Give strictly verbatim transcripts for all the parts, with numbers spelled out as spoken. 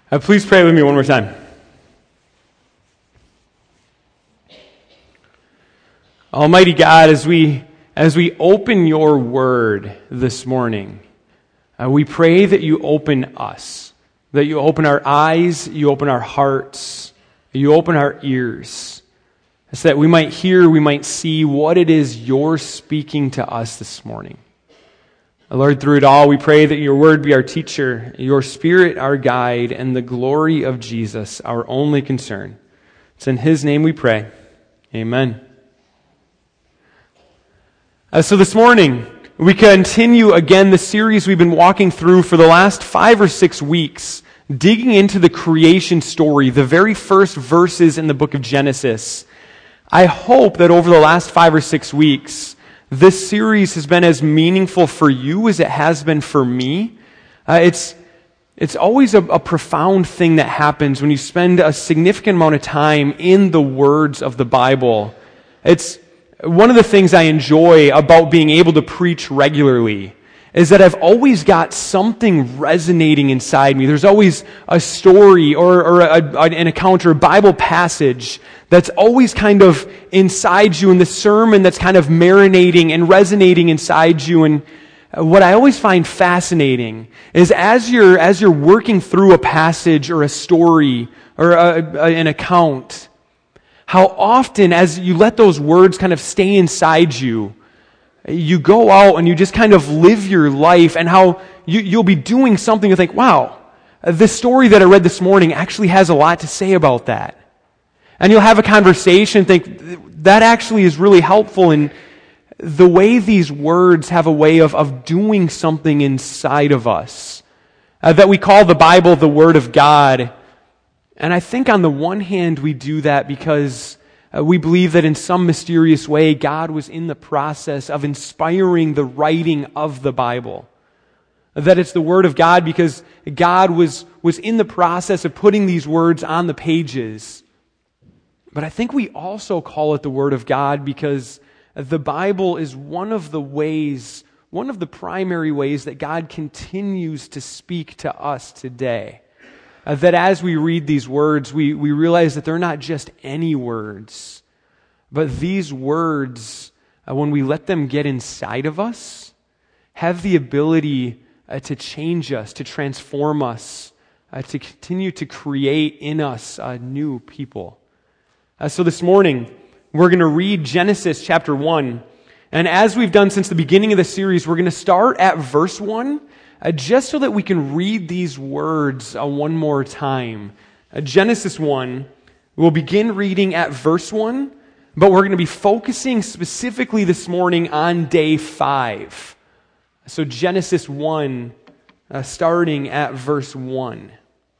Uh, please pray with me one more time. Almighty God, as we as we open your word this morning, uh, we pray that you open us, that you open our eyes, you open our hearts, you open our ears, so that we might hear, we might see what it is you're speaking to us this morning. Lord, through it all, we pray that your word be our teacher, your spirit our guide, and the glory of Jesus our only concern. It's in his name we pray. Amen. Uh, so this morning, we continue again the series we've been walking through for the last five or six weeks, digging into the creation story, the very first verses in the book of Genesis. I hope that over the last five or six weeks, this series has been as meaningful for you as it has been for me. Uh, it's it's always a, a profound thing that happens when you spend a significant amount of time in the words of the Bible. It's one of the things I enjoy about being able to preach regularly is that I've always got something resonating inside me. There's always a story or, or a, an account or a Bible passage that's always kind of inside you in the sermon that's kind of marinating and resonating inside you. And what I always find fascinating is as you're, as you're working through a passage or a story or a, a, an account, how often as you let those words kind of stay inside you, you go out and you just kind of live your life, and how you, you'll be doing something and think, wow, this story that I read this morning actually has a lot to say about that. And you'll have a conversation and think, that actually is really helpful in the way these words have a way of, of doing something inside of us. Uh, that we call the Bible the Word of God. And I think on the one hand we do that because Uh, we believe that in some mysterious way, God was in the process of inspiring the writing of the Bible. That it's the Word of God because God was, was in the process of putting these words on the pages. But I think we also call it the Word of God because the Bible is one of the ways, one of the primary ways that God continues to speak to us today. Uh, that as we read these words, we, we realize that they're not just any words, but these words, uh, when we let them get inside of us, have the ability uh, to change us, to transform us, uh, to continue to create in us uh, new people. Uh, so this morning, we're going to read Genesis chapter one. And as we've done since the beginning of the series, we're going to start at verse one, Uh, just so that we can read these words uh, one more time. Uh, Genesis one, we'll begin reading at verse one, but we're going to be focusing specifically this morning on day five. So Genesis one, uh, starting at verse one.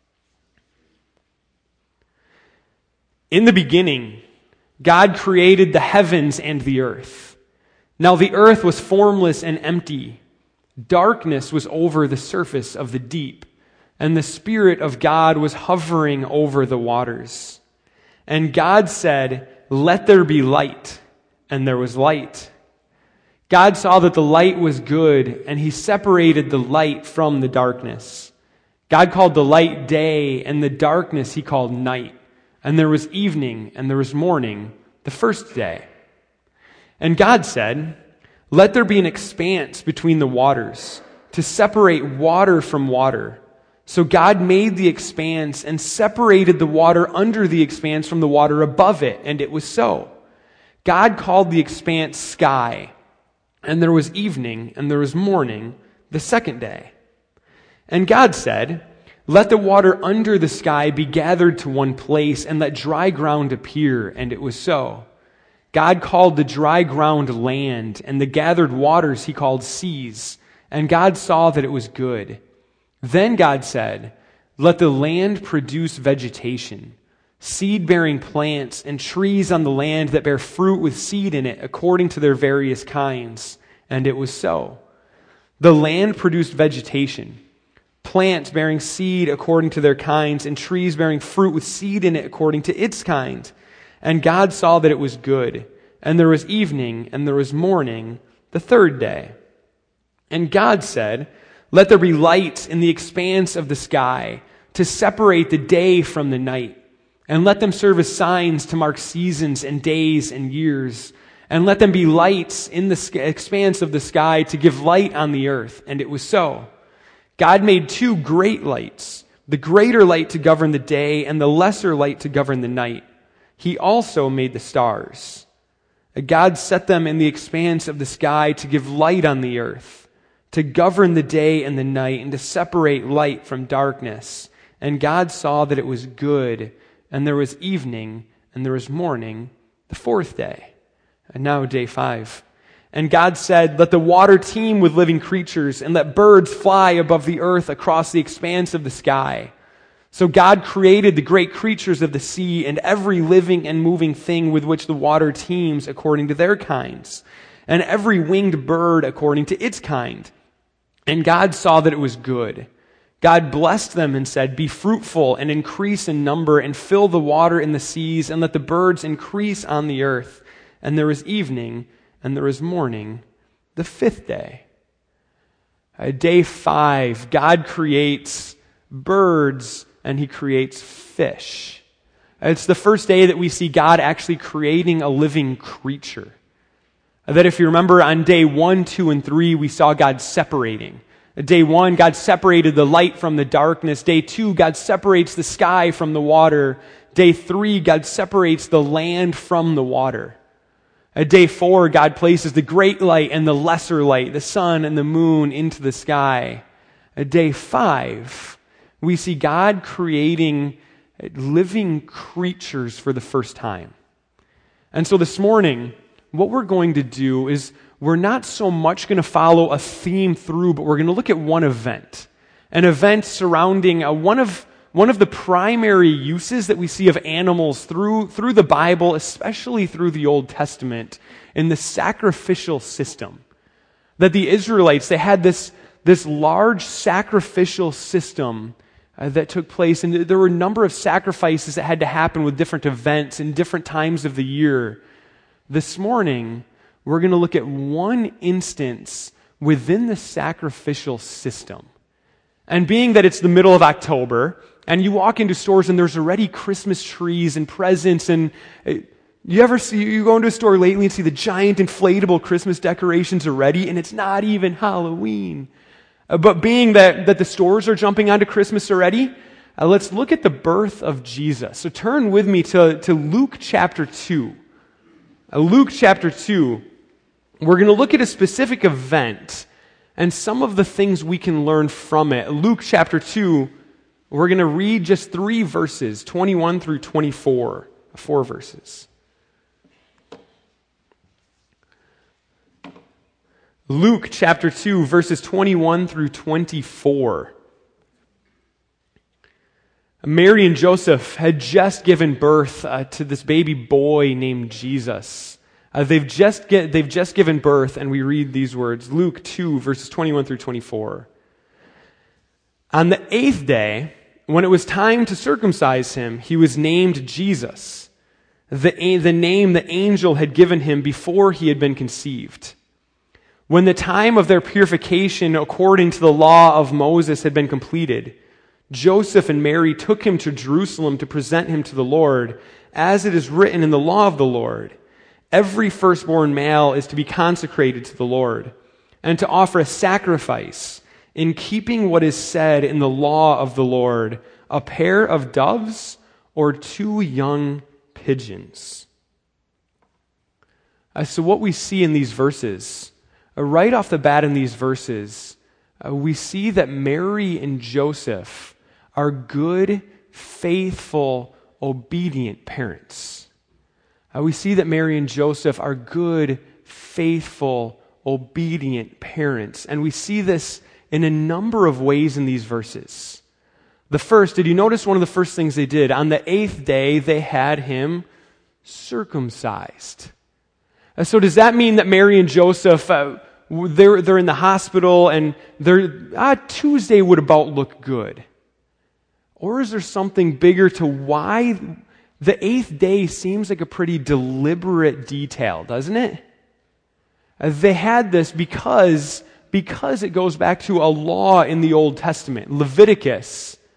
In the beginning, God created the heavens and the earth. Now the earth was formless and empty. Darkness was over the surface of the deep, and the Spirit of God was hovering over the waters. And God said, "Let there be light," and there was light. God saw that the light was good, and he separated the light from the darkness. God called the light day, and the darkness he called night. And there was evening, and there was morning, the first day. And God said, "Let there be an expanse between the waters, to separate water from water." So God made the expanse and separated the water under the expanse from the water above it, and it was so. God called the expanse sky, and there was evening, and there was morning, the second day. And God said, "Let the water under the sky be gathered to one place, and let dry ground appear," and it was so. God called the dry ground land, and the gathered waters he called seas. And God saw that it was good. Then God said, "Let the land produce vegetation, seed-bearing plants, and trees on the land that bear fruit with seed in it, according to their various kinds." And it was so. The land produced vegetation, plants bearing seed according to their kinds, and trees bearing fruit with seed in it according to its kind. And God saw that it was good. And there was evening, and there was morning, the third day. And God said, "Let there be light in the expanse of the sky, to separate the day from the night, and let them serve as signs to mark seasons and days and years, and let them be lights in the sk- expanse of the sky to give light on the earth. And it was so. God made two great lights, the greater light to govern the day and the lesser light to govern the night. He also made the stars. God set them in the expanse of the sky to give light on the earth, to govern the day and the night, and to separate light from darkness. And God saw that it was good, and there was evening, and there was morning, the fourth day. And now day five. And God said, let the water teem with living creatures, and let birds fly above the earth across the expanse of the sky. So God created the great creatures of the sea and every living and moving thing with which the water teems according to their kinds, and every winged bird according to its kind. And God saw that it was good. God blessed them and said, be fruitful and increase in number and fill the water in the seas and let the birds increase on the earth. And there was evening and there was morning, the fifth day. Uh, day five, God creates birds and he creates fish. It's the first day that we see God actually creating a living creature. That if you remember on day one, two, and three, we saw God separating. Day one, God separated the light from the darkness. Day two, God separates the sky from the water. Day three, God separates the land from the water. At day four, God places the great light and the lesser light, the sun and the moon, into the sky. At day five, we see God creating living creatures for the first time. And so this morning, what we're going to do is we're not so much going to follow a theme through, but we're going to look at one event. An event surrounding a, one of one of the primary uses that we see of animals through, through the Bible, especially through the Old Testament, in the sacrificial system. That the Israelites, they had this, this large sacrificial system Uh, that took place, and there were a number of sacrifices that had to happen with different events in different times of the year. This morning, we're going to look at one instance within the sacrificial system. And being that it's the middle of October, and you walk into stores and there's already Christmas trees and presents, and uh, you ever see, you go into a store lately and see the giant inflatable Christmas decorations already, and it's not even Halloween. But being that, that the stores are jumping onto Christmas already, uh, let's look at the birth of Jesus. So turn with me to, to Luke chapter two. Uh, Luke chapter two, we're going to look at a specific event and some of the things we can learn from it. Luke chapter two, we're going to read just three verses, twenty-one through twenty-four, four verses. Luke chapter two, verses twenty-one through twenty-four. Mary and Joseph had just given birth uh, to this baby boy named Jesus. Uh, they've just get, they've just given birth, and we read these words, Luke two, verses twenty-one through twenty-four. On the eighth day, when it was time to circumcise him, he was named Jesus, the, the name the angel had given him before he had been conceived. When the time of their purification according to the law of Moses had been completed, Joseph and Mary took him to Jerusalem to present him to the Lord, as it is written in the law of the Lord. Every firstborn male is to be consecrated to the Lord, and to offer a sacrifice in keeping what is said in the law of the Lord, a pair of doves or two young pigeons. Uh, so what we see in these verses, right off the bat in these verses, uh, we see that Mary and Joseph are good, faithful, obedient parents. Uh, we see that Mary and Joseph are good, faithful, obedient parents. And we see this in a number of ways in these verses. The first, did you notice one of the first things they did? On the eighth day, they had him circumcised. Uh, so does that mean that Mary and Joseph, uh, They're, they're in the hospital and they're, ah, Tuesday would about look good? Or is there something bigger to why the eighth day seems like a pretty deliberate detail, doesn't it? Uh, they had this because, because it goes back to a law in the Old Testament, Leviticus.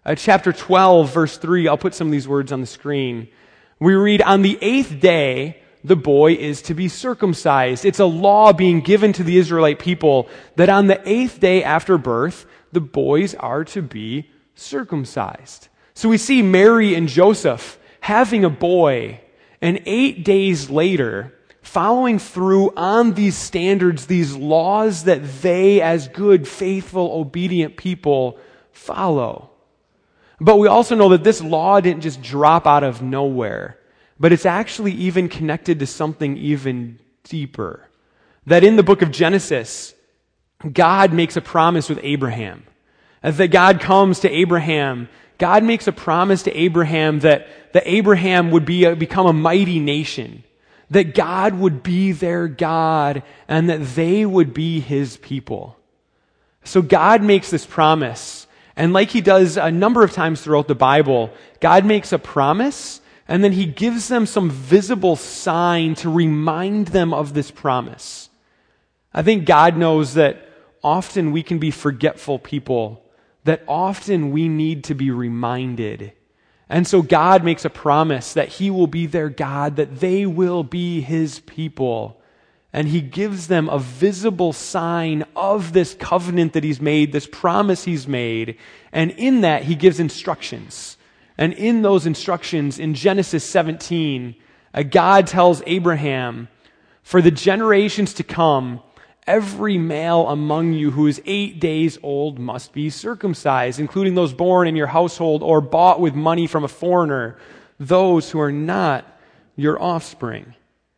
Uh, chapter twelve, verse three, I'll put some of these words on the screen. We read, "On the eighth day, the boy is to be circumcised." It's a law being given to the Israelite people that on the eighth day after birth, the boys are to be circumcised. So we see Mary and Joseph having a boy, and eight days later, following through on these standards, these laws that they, as good, faithful, obedient people, follow. But we also know that this law didn't just drop out of nowhere, but it's actually even connected to something even deeper. That in the book of Genesis, God makes a promise with Abraham. As that God comes to Abraham, God makes a promise to Abraham that, that Abraham would be a, become a mighty nation, that God would be their God, and that they would be his people. So God makes this promise. And like he does a number of times throughout the Bible, God makes a promise, and then he gives them some visible sign to remind them of this promise. I think God knows that often we can be forgetful people, that often we need to be reminded. And so God makes a promise that he will be their God, that they will be his people. And he gives them a visible sign of this covenant that he's made, this promise he's made. And in that, he gives instructions. And in those instructions, in Genesis seventeen, uh, God tells Abraham, "For the generations to come, every male among you who is eight days old must be circumcised, including those born in your household or bought with money from a foreigner, those who are not your offspring."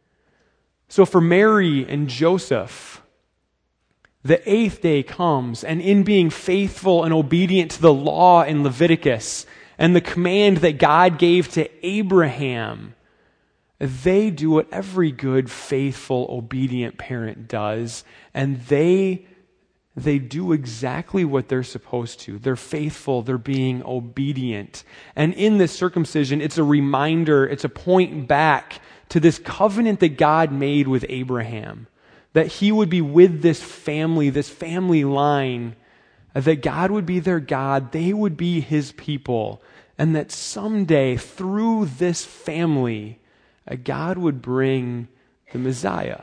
So for Mary and Joseph, the eighth day comes, and in being faithful and obedient to the law in Leviticus and the command that God gave to Abraham, they do what every good, faithful, obedient parent does, and they they do exactly what they're supposed to. They're faithful, they're being obedient. And in this circumcision, it's a reminder, it's a point back to this covenant that God made with Abraham, that he would be with this family, this family line, that God would be their God, they would be his people, and that someday through this family, God would bring the Messiah.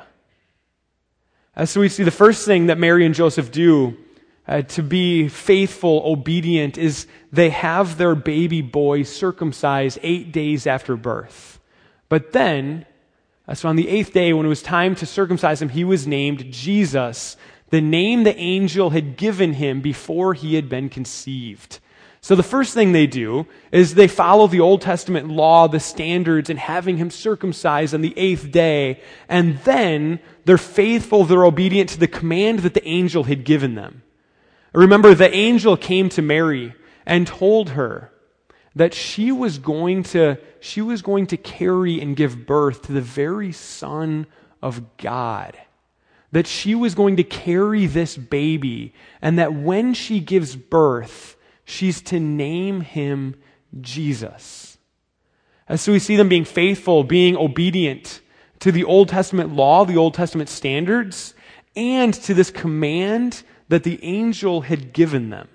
Uh, so we see the first thing that Mary and Joseph do uh, to be faithful, obedient, is they have their baby boy circumcised eight days after birth. But then, uh, so on the eighth day, when it was time to circumcise him, he was named Jesus, the name the angel had given him before he had been conceived. So the first thing they do is they follow the Old Testament law, the standards, and having him circumcised on the eighth day. And then they're faithful, they're obedient to the command that the angel had given them. Remember, the angel came to Mary and told her that she was going to, she was going to carry and give birth to the very Son of God. That she was going to carry this baby, and that when she gives birth, she's to name him Jesus. And so we see them being faithful, being obedient to the Old Testament law, the Old Testament standards, and to this command that the angel had given them.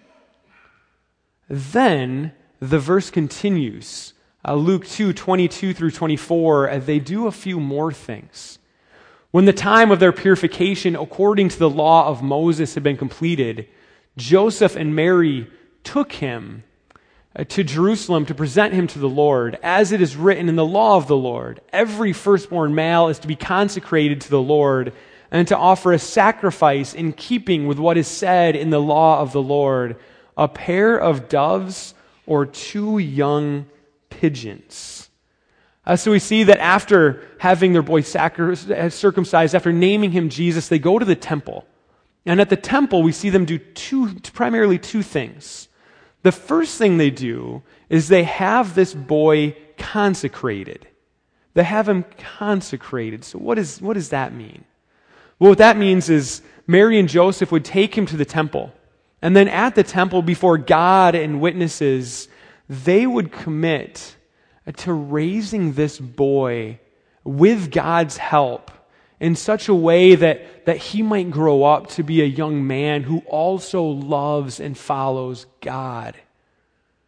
Then the verse continues, uh, Luke two, twenty-two through twenty-four, as they do a few more things. When the time of their purification according to the law of Moses had been completed, Joseph and Mary took him uh, to Jerusalem to present him to the Lord. As it is written in the law of the Lord, every firstborn male is to be consecrated to the Lord and to offer a sacrifice in keeping with what is said in the law of the Lord, a pair of doves or two young pigeons. Uh, so we see that after having their boy sacri- circumcised, after naming him Jesus, they go to the temple. And at the temple, we see them do two, primarily two things. The first thing they do is they have this boy consecrated. They have him consecrated. So what, is, what does that mean? Well, what that means is Mary and Joseph would take him to the temple. And then at the temple, before God and witnesses, they would commit to raising this boy with God's help in such a way that, that he might grow up to be a young man who also loves and follows God.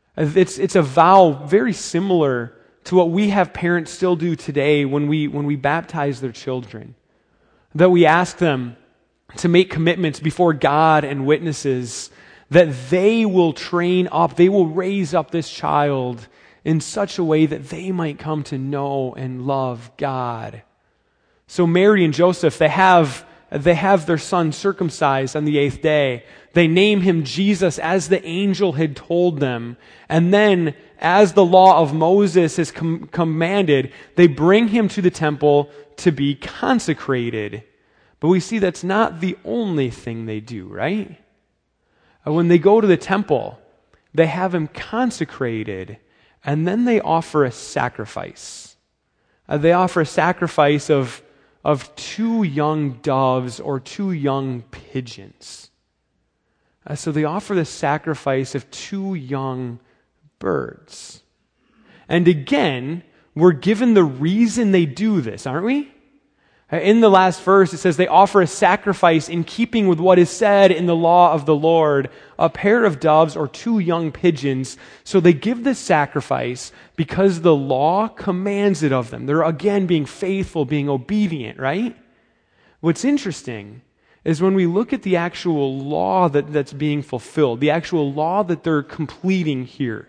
It's, it's a vow very similar to what we have parents still do today when we, when we baptize their children. That we ask them to make commitments before God and witnesses that they will train up, they will raise up this child in such a way that they might come to know and love God. So Mary and Joseph, they have, they have their son circumcised on the eighth day. They name him Jesus as the angel had told them. And then, as the law of Moses has com- commanded, they bring him to the temple to be consecrated. But we see that's not the only thing they do, right? When they go to the temple, they have him consecrated, and then they offer a sacrifice. Uh, they offer a sacrifice of, of two young doves or two young pigeons. Uh, so they offer the sacrifice of two young birds. And again, we're given the reason they do this, aren't we? In the last verse, it says they offer a sacrifice in keeping with what is said in the law of the Lord, a pair of doves or two young pigeons. So they give this sacrifice because the law commands it of them. They're again being faithful, being obedient, right? What's interesting is when we look at the actual law that, that's being fulfilled, the actual law that they're completing here.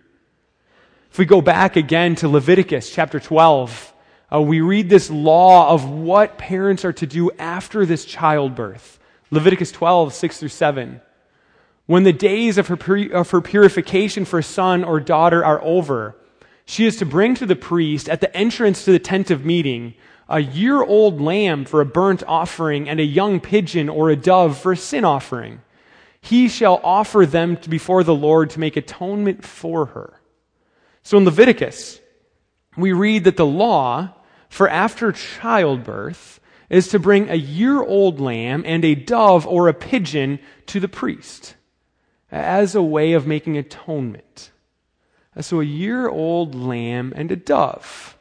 If we go back again to Leviticus chapter twelve, Uh, we read this law of what parents are to do after this childbirth. Leviticus twelve, six through seven. When the days of her, pur- of her purification for son or daughter are over, she is to bring to the priest at the entrance to the tent of meeting a year-old lamb for a burnt offering and a young pigeon or a dove for a sin offering. He shall offer them before the Lord to make atonement for her. So in Leviticus, we read that the law for after childbirth is to bring a year-old lamb and a dove or a pigeon to the priest as a way of making atonement. So a year-old lamb and a dove.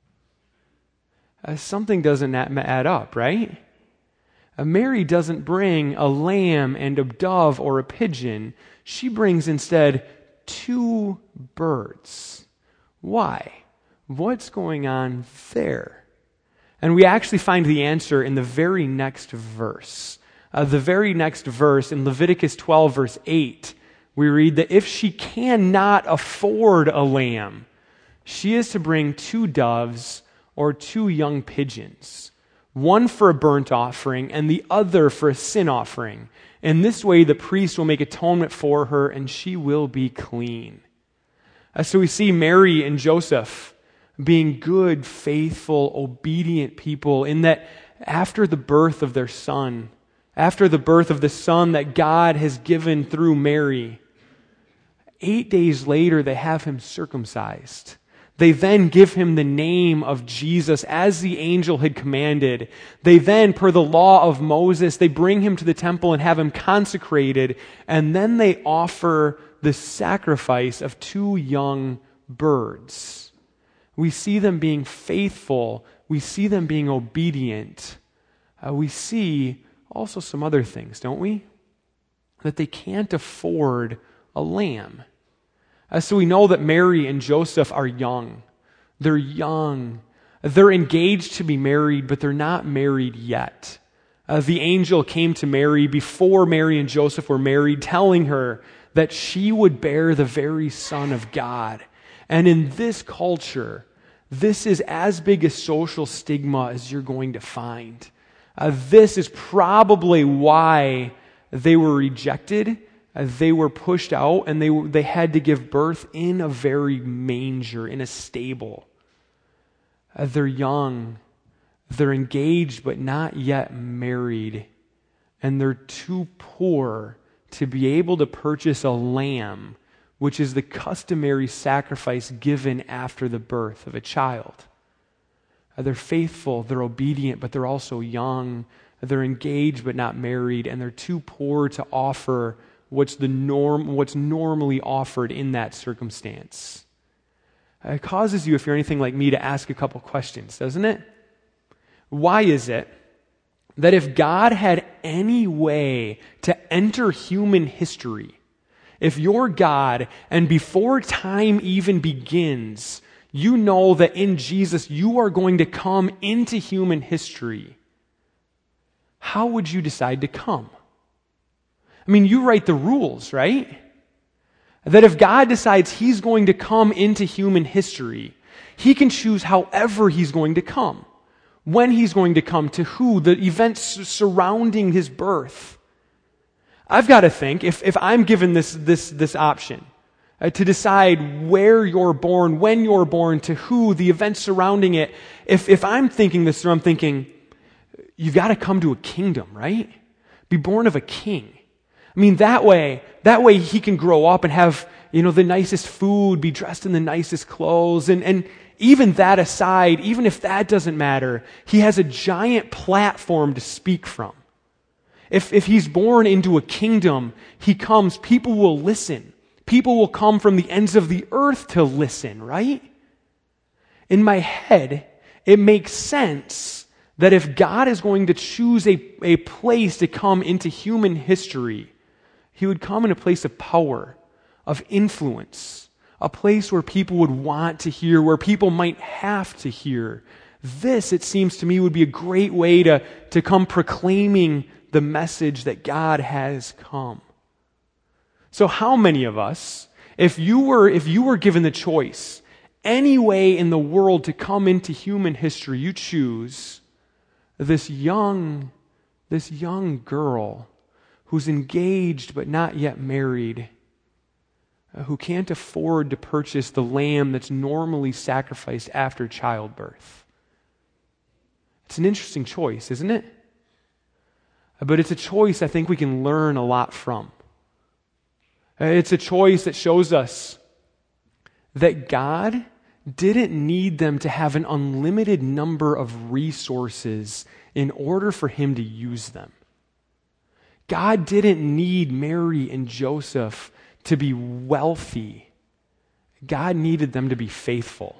Uh, something doesn't add up, right? Uh, Mary doesn't bring a lamb and a dove or a pigeon. She brings instead two birds. Why? What's going on there? And we actually find the answer in the very next verse. Uh, the very next verse in Leviticus twelve, verse eight, we read that if she cannot afford a lamb, she is to bring two doves or two young pigeons, one for a burnt offering and the other for a sin offering. In this way, the priest will make atonement for her and she will be clean. Uh, so we see Mary and Joseph being good, faithful, obedient people in that after the birth of their son, after the birth of the son that God has given through Mary, eight days later they have him circumcised. They then give him the name of Jesus as the angel had commanded. They then, per the law of Moses, they bring him to the temple and have him consecrated, and then they offer the sacrifice of two young birds. We see them being faithful. We see them being obedient. Uh, we see also some other things, don't we? That they can't afford a lamb. Uh, so we know that Mary and Joseph are young. They're young. They're engaged to be married, but they're not married yet. Uh, the angel came to Mary before Mary and Joseph were married, telling her that she would bear the very Son of God. And in this culture, this is as big a social stigma as you're going to find. Uh, this is probably why they were rejected, uh, they were pushed out, and they, they had to give birth in a very manger, in a stable. Uh, they're young, they're engaged but not yet married, and they're too poor to be able to purchase a lamb, which is the customary sacrifice given after the birth of a child. Uh, they're faithful, they're obedient, but they're also young. They're engaged but not married, and they're too poor to offer what's the norm, what's normally offered in that circumstance. Uh, it causes you, if you're anything like me, to ask a couple questions, doesn't it? Why is it that if God had any way to enter human history, if you're God, and before time even begins, you know that in Jesus you are going to come into human history, how would you decide to come? I mean, you write the rules, right? That if God decides he's going to come into human history, he can choose however he's going to come, when he's going to come, to who, the events surrounding his birth. I've got to think, if, if I'm given this, this, this option, uh, to decide where you're born, when you're born, to who, the events surrounding it, if, if I'm thinking this, I'm thinking, you've got to come to a kingdom, right? Be born of a king. I mean, that way, that way he can grow up and have, you know, the nicest food, be dressed in the nicest clothes, and, and even that aside, even if that doesn't matter, he has a giant platform to speak from. If, if he's born into a kingdom, he comes, people will listen. People will come from the ends of the earth to listen, right? In my head, it makes sense that if God is going to choose a, a place to come into human history, he would come in a place of power, of influence, a place where people would want to hear, where people might have to hear. This, it seems to me, would be a great way to, to come proclaiming the message that God has come. So how many of us, if you were, if you were given the choice, any way in the world to come into human history, you choose this young, this young girl who's engaged but not yet married, uh, who can't afford to purchase the lamb that's normally sacrificed after childbirth. It's an interesting choice, isn't it? But it's a choice I think we can learn a lot from. It's a choice that shows us that God didn't need them to have an unlimited number of resources in order for him to use them. God didn't need Mary and Joseph to be wealthy. God needed them to be faithful.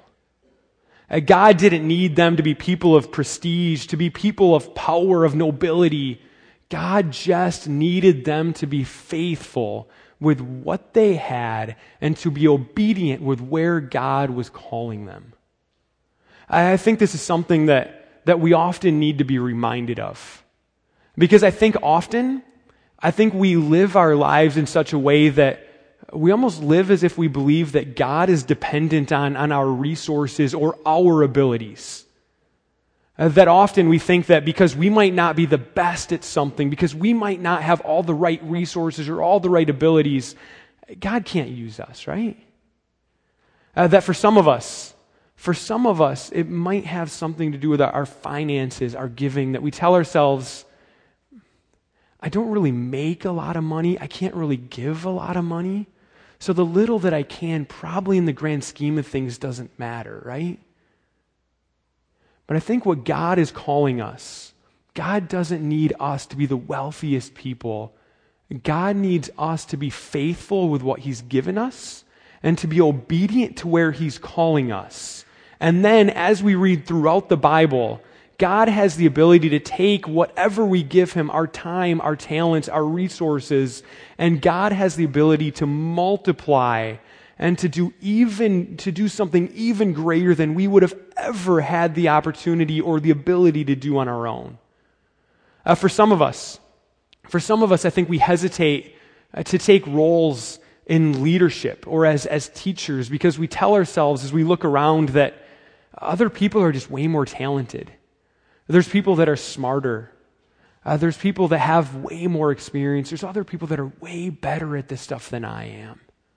God didn't need them to be people of prestige, to be people of power, of nobility. God just needed them to be faithful with what they had and to be obedient with where God was calling them. I think this is something that, that we often need to be reminded of. Because I think often, I think we live our lives in such a way that we almost live as if we believe that God is dependent on, on our resources or our abilities. Uh, that often we think that because we might not be the best at something, because we might not have all the right resources or all the right abilities, God can't use us, right? Uh, that for some of us, for some of us, it might have something to do with our, our finances, our giving, that we tell ourselves, I don't really make a lot of money, I can't really give a lot of money, so the little that I can probably in the grand scheme of things doesn't matter, right? But I think what God is calling us, God doesn't need us to be the wealthiest people. God needs us to be faithful with what he's given us and to be obedient to where he's calling us. And then as we read throughout the Bible, God has the ability to take whatever we give him, our time, our talents, our resources, and God has the ability to multiply and to do even to do something even greater than we would have ever had the opportunity or the ability to do on our own. Uh, for some of us, for some of us, I think we hesitate uh, to take roles in leadership or as, as teachers because we tell ourselves as we look around that other people are just way more talented. There's people that are smarter. Uh, there's people that have way more experience. There's other people that are way better at this stuff than I am.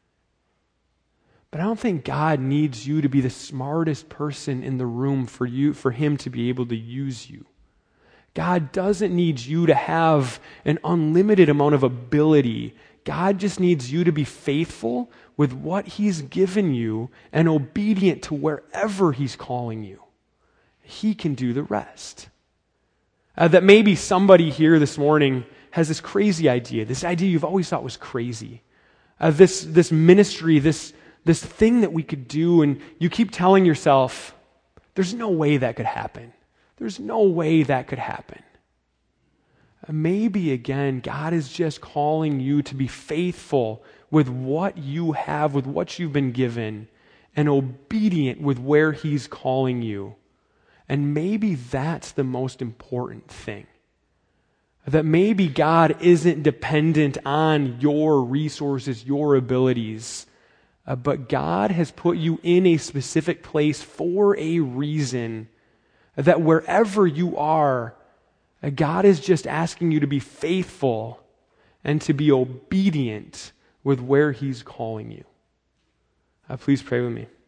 But I don't think God needs you to be the smartest person in the room for you, for him to be able to use you. God doesn't need you to have an unlimited amount of ability. God just needs you to be faithful with what he's given you and obedient to wherever he's calling you. He can do the rest. Uh, that maybe somebody here this morning has this crazy idea, this idea you've always thought was crazy. Uh, this, this ministry, this This thing that we could do, and you keep telling yourself, there's no way that could happen. There's no way that could happen. Maybe again, God is just calling you to be faithful with what you have, with what you've been given, and obedient with where He's calling you. And maybe that's the most important thing. That maybe God isn't dependent on your resources, your abilities, uh, but God has put you in a specific place for a reason. That wherever you are, uh, God is just asking you to be faithful and to be obedient with where He's calling you. Uh, please pray with me.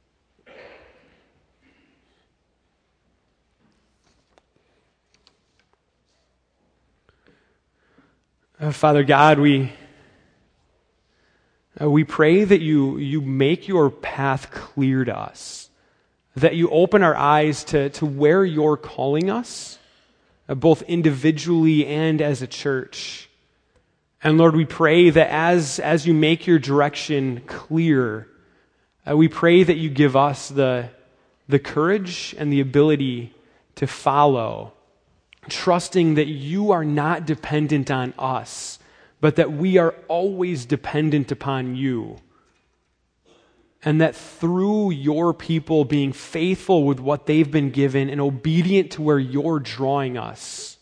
Uh, Father God, we uh, we pray that you you make your path clear to us, that you open our eyes to, to where you're calling us, uh, both individually and as a church. And Lord, we pray that as, as you make your direction clear, uh, we pray that you give us the, the courage and the ability to follow, trusting that you are not dependent on us, but that we are always dependent upon you. And that through your people being faithful with what they've been given and obedient to where you're drawing us,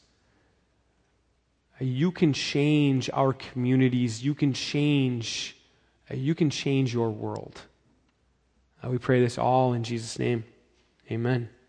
you can change our communities. You can change, you can change your world. Uh, we pray this all in Jesus' name. Amen.